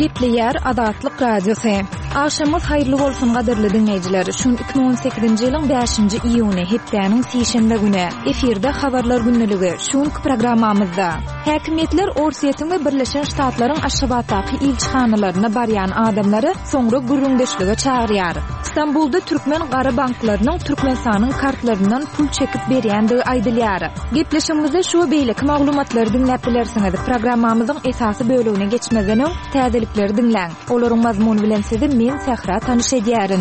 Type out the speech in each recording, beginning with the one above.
Gepleýär Azatlyk Radiosu. Akşamyz haýyrly bolsun gaderli dinleýijiler. Şun 2018-nji ýylyň 5-nji iýuny hepdeniň sişende güne efirde habarlar günneligi. Şunky programmamyzda häkimetler Orsiýetiň we Birleşen Ştatlaryň Aşgabatdaky ilçihanalarına barýan adamlary soňra gürrüňdeşlige çagyrýar. İstanbulda Türkmen gara banklarynyň Türkmenistanyň kartlaryndan pul çekip berýändigi aýdylýar. Gepleşigimizde şu beýleki maglumatlary dinläp bilersiňiz. Programmamyzyň esasy bölügine geçmeden öň täzelikleri dinläň. Olaryň mazmuny bilen sizi men Sahra tanyş edýärin.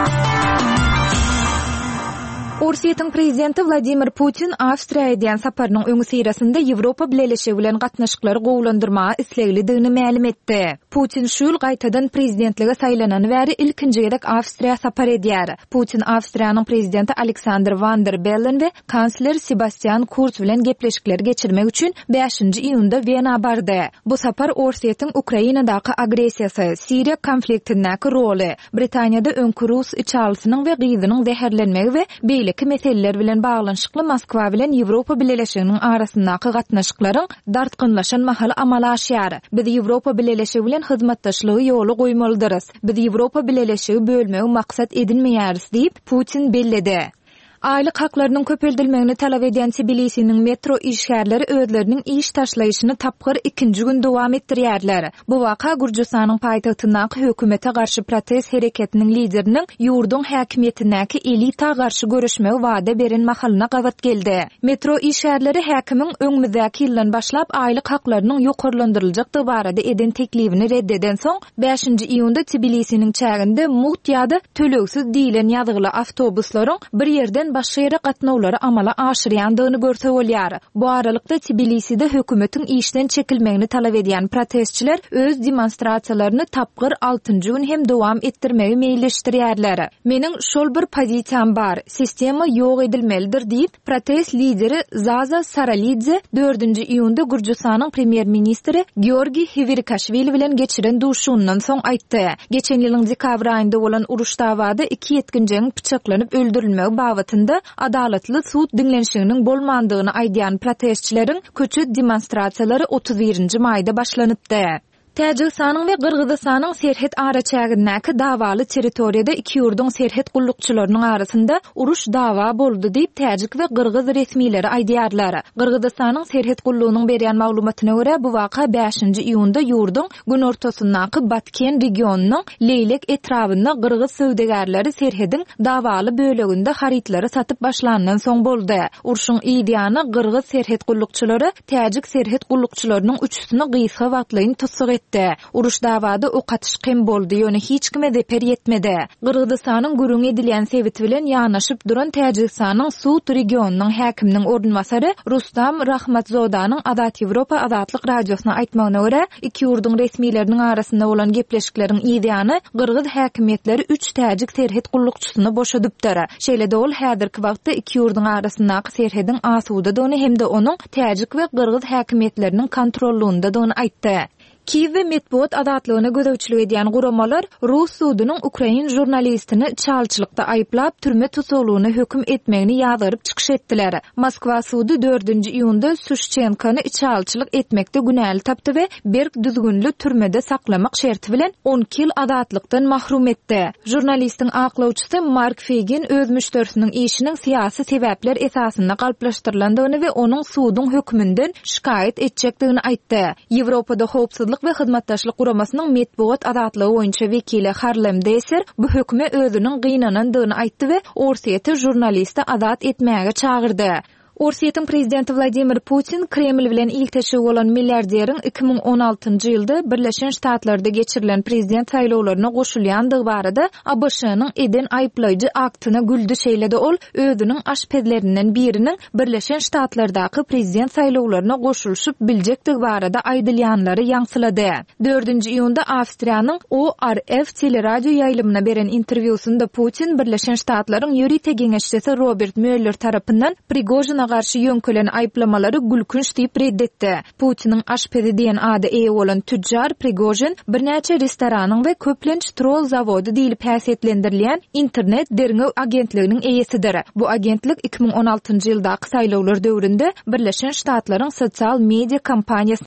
Orsiýetiň prezidenti Vladimir Putin Awstriýa diýen saparynyň öňü sirasynda Ýewropa bileşigi bilen gatnaşyklary gowlandyrmagy islegligini ma'lum etdi. Putin şu ýyl gaýtadan prezidentlige saýlanan bäri ilkinji gedek Awstriýa sapar edýär. Putin Awstriýanyň prezidenti Alexander Van der Bellen we kansler Sebastian Kurz bilen gepleşikler geçirmek üçin 5-nji iýunda Wienaga bardy. Bu sapar Orsiýetiň Ukrainadaky agresiýasy, Siriýa konfliktindäki roly, Britaniýada öňkü Rus içalsynyň we gyzynyň zäherlenmegi we beýleki meseleler bilen baglanşykly Moskwa bilen Ýewropa bileşiginiň arasyndaky gatnaşyklaryň dartgynlaşan mahaly amala aşýar. Biz Ýewropa bileşigi bilen hyzmatdaşlygy ýoly goýmalydyryz. Biz Ýewropa bileşigi bölmegi maksat edinmeýäris diýip Putin belledi. Aýlyk haklarynyň köpeldilmegini talap eden Tbilisiniň metro işgärleri özleriniň iş taşlaýyşyny tapgyr 2-nji gün dowam etdirýärler. Bu waka Gürjistanyň paýtagtyndaky hökümete garşy protest hereketiniň lideriniň ýurdun häkimetindäki elita garşy görüşmegi wada beren mahalyna gabat geldi. Metro işgärleri häkimiň öňümüzdäki ýyldan başlap aýlyk haklarynyň ýokarlandyryljakdygy barada eden teklifini reddeden soň 5-nji iýunda Tbilisiniň çäginde muht ýa-da tölegsiz diýilen ýazyly awtobuslaryň bir ýerden başga ýere gatnawlary amala aşyrýandygyny görse bolýar. Bu aralykda Tbiliside hökümetiň işden çekilmegini talap edýän protestçiler öz demonstrasiýalaryny tapgyr 6-njy gün hem dowam etdirmegi meýilleşdirýärler. Meniň şol bir pozisiýam bar, sistema ýok edilmelidir diýip protest lideri Zaza Saralidze 4-nji iýunda Gürjistanyň premier ministri Georgi Hvirkashvili bilen geçiren duşundan soň aýtdy. Geçen ýylyň dekabr aýynda bolan uruş dawada 2 ýetkinjiň pyçaklanyp öldürilmegi babatynda adalatly sud dinlenişiginiň bolmandygyny aýdýan protestçileriň köçü demonstrasiýalary 31-nji maýda başlanypdy. Täjikistanyň we Kyrgyzstanyň serhet araçägindäki dawaly territoriýada iki ýurdun serhet gullukçylarynyň arasynda uruş dawa boldy diýip Täjik we Kyrgyz resmiýetleri aýdýarlar. Kyrgyzstanyň serhet gullugynyň berýän maglumatyna görä bu waka 5-nji iýunda ýurdun gün ortasyndaky Batken regionunyň Leýlek etrafynda Kyrgyz söwdegärleri serhediň dawaly böleginde haritlary satyp başlandan soň boldy. Uruşyň ideýany Kyrgyz serhet gullukçylary Täjik serhet gullukçylarynyň üçüsini gysga wagtlaryň tutsak uruş davada o katışkym boldy, ýöne hiç kime zeper ýetmedi. Kyrgyzstanyň gürüň edilýän sebäbi bilen ýanaşyp duran Täjikistanyň Suwt regionunyň häkiminiň ornmasary Rustam Rahmatzodanyň Azat Ýewropa Azatlyk radiosyna aýtmagyna görä, iki ýurdun resmiýetleriniň arasynda bolan gepleşikleriň ideýany Kyrgyz häkimetleri 3 Täjik serhet gullukçysyny boşadypdyr. Şeýle-de ol häzirki wagtda iki ýurdun arasyndaky serhediň asuda dony hem de onuň Täjik we Kyrgyz häkimetleriniň kontrolunda dony aýtdy. Kiýew we Medbuat azatlygyna gözegçilik edýän guramalar Rus sudynyň Ukrain jurnalistini çalçylykda aýyplap türme tutulugyny hökm etmegini ýazyryp çykyş etdiler. Moskwa sudy 4-nji iýunda Sushchenkany çalçylyk etmekde günäli tapdy we berk düzgünli türmede saklamak şerti bilen 12 ýyl azatlykdan mahrum etdi. Jurnalistiň aklawçysy Mark Fegin öz müşterisiniň işiniň syýasy sebäpler esasynda galplaşdyrylandygyny we onuň sudyň hökmünden şikayet etjekdigini aýtdy. Ýewropada howpsuzlyk we hyzmatdaşlyk guramasynyň Medbuat azatlygy boýunça wekili Harlem Deser bu hökme özüniň gynanandygyny aýtdy we Orsiýeti jurnalisti azat etmäge çagyrdy. Orsiýetiň prezidenti Vladimir Putin Kreml bilen ilk teşekkür bolan milliarderiň 2016-njy ýylda Birleşen Ştatlarda geçirilen prezident saýlawlaryna goşulýandygy barada ABŞ-nyň eden aýplaýjy aktyna güldü. Şeýle-de ol özüniň aşpezlerinden biriniň Birleşen Ştatlardaky prezident saýlawlaryna goşulşyp biljekdigi barada aýdylýanlary ýaňsylady. 4-nji iýunda Awstriýanyň ORF teleradio ýaýlymyna beren interwýusunda Putin Birleşen Ştatlaryň ýöri tegeňeşçisi Robert Mueller tarapyndan Prigojina garşy ýönkelen aýplamalary gülkünç diýip reddetdi. Putiniň aşpezi diýen ady eýe bolan tüccar Prigojin bir näçe restoranyň we köplenç trol zawody diýilip häsiýetlendirilýän internet derňew agentliginiň eýesidir. Bu agentlik 2016-njy ýyldaky saýlawlar döwründe Birleşen Ştatlaryň sosial media kampaniýasyny